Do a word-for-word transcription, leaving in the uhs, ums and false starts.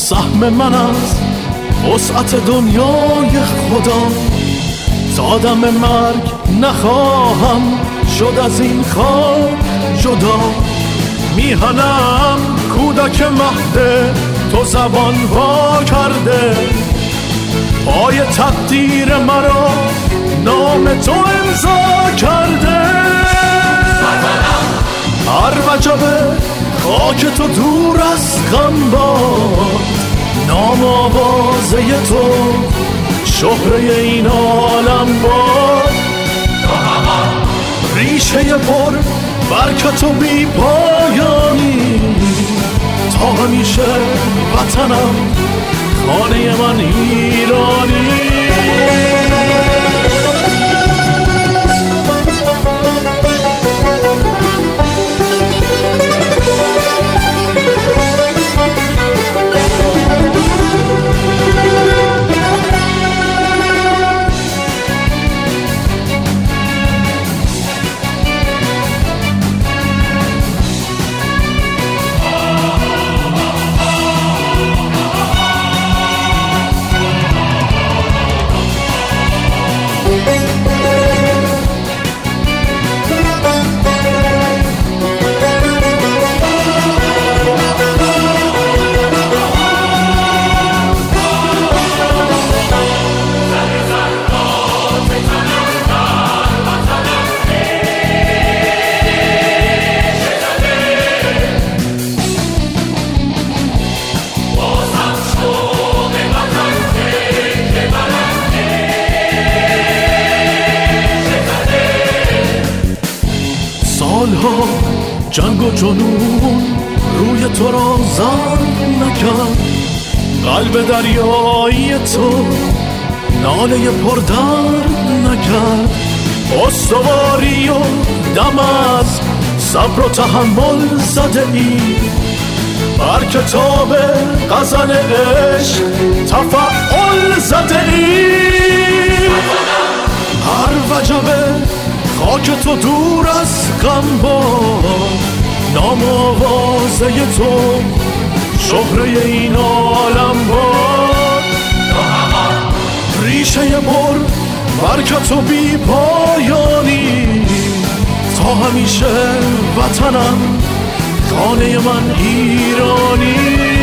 سهم من از وسعت دنیای خدا. زادم مرگ نخواهم شد از این خاک جدا. میهنم کودک مهد تو زبان وا کرده. پای تقدیر مرا نام تو امضا کرده. هر وجبه خاک تو دور از غم باد. نام آوازه تو شهره این عالم باد. ریشه پر برکت و بی پایانی. تا همیشه وطنم خانه من ایرانی. سالها جنگ و جنون روی تو را زن نکرد. قلب دریایی تو ناله پردرد نکرد. استواری و دم از صبر و تحمل زده ای. بر کتاب غزل عشق تفعل زده ای. هر وجبه خاک تو دور از غم باد. نام آوازه تو شهره این عالم باد. ریشه پر برکت و بی پایانی. تا همیشه وطنم خانه من ایرانی.